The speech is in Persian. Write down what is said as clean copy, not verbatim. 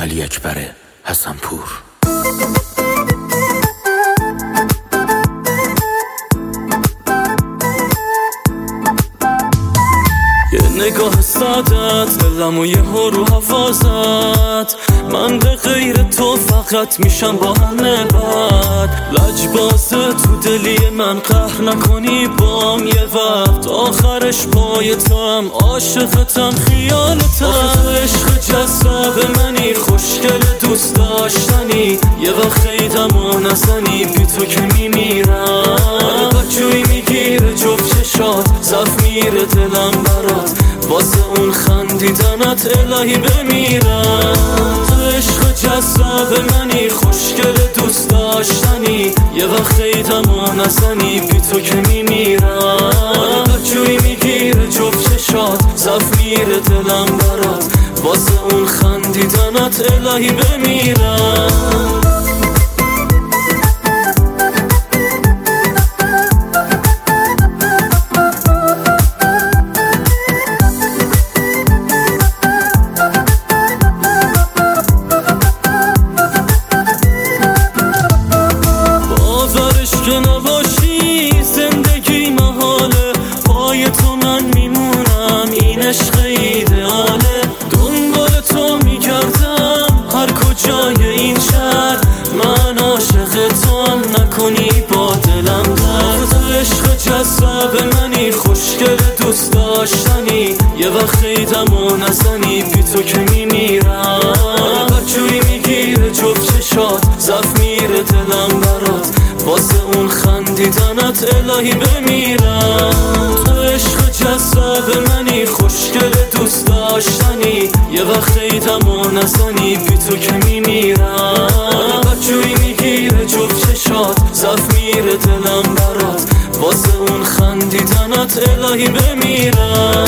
علی اکبر حسنپور. یه نگاه سادت دلم و یه رو حفاظت، من به غیر تو فقط میشم با همه بد. لجباز تو دلی من قهر نکنی بام یه وقت، آخرش پای تام عاشقتم خیالتم. آخه عشق جذاب منی، خوشگل دوست داشتنی، یه وقت خیدم و نزنی بی تو که میمیرم. بچوی میگیره جفت چشات، صف میره دلم برات، واسه اون خندیدنت الهی بمیرم. عشق جذاب منی، خوشگل دوست داشتنی، یه وقت خیدم و نزنی بی تو که میمیرم. بچوی میگیره جفت چشات، صف میره دلم برات، واسه اون خندیدنت الهی بمیرم. که نباشی زندگی محاله، پای تو من میمونم، این عشق ایدئاله. دنبال تو میگردم هر کجای این شهر، من عاشق توام، نکنی با دلم درد. عشق جذاب منی، خوشگل دوست داشتنی، یه وقت خیدم و نزنی بی تو که میمیرم. بچوی میگیره جفت چشات، صف میره دلم برات، واسه اون خندیدنت الهی بمیرم. تو عشق جذاب منی، خوشگل دوست داشتنی، یه وقت خیدم و نزنی بی تو که میمیرم. بچوی میگیره جفت چشات، صف میره دلم برات، واسه اون خندیدنت الهی بمیرم.